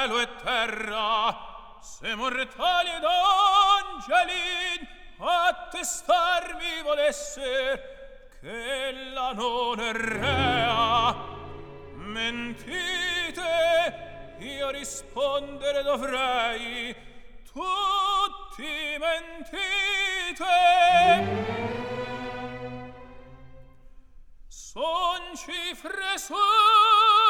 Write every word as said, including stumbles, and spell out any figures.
cielo e terra, se mortali ed angeli attestarmi volesser che ella non è rea, mentite, io rispondere dovrei, tutti mentite. Son cifre su